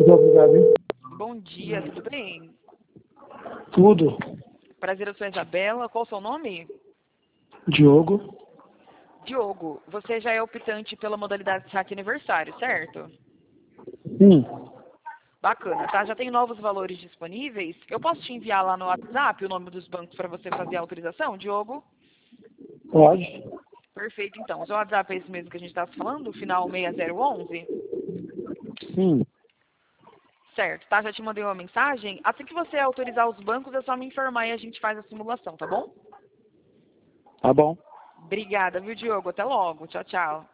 Muito obrigado, hein? Bom dia, tudo bem? Tudo. Prazer, eu sou a Isabela. Qual o seu nome? Diogo. Diogo, você já é optante pela modalidade saque aniversário, certo? Sim. Bacana, tá? Já tem novos valores disponíveis. Eu posso te enviar lá no WhatsApp o nome dos bancos para você fazer a autorização, Diogo? Pode? Perfeito, então. O seu WhatsApp é esse mesmo que a gente está falando, final 6011? Sim. Certo, tá? Já te mandei uma mensagem. Assim que você autorizar os bancos, é só me informar e a gente faz a simulação, tá bom? Tá bom. Obrigada, viu, Diogo? Até logo. Tchau, tchau.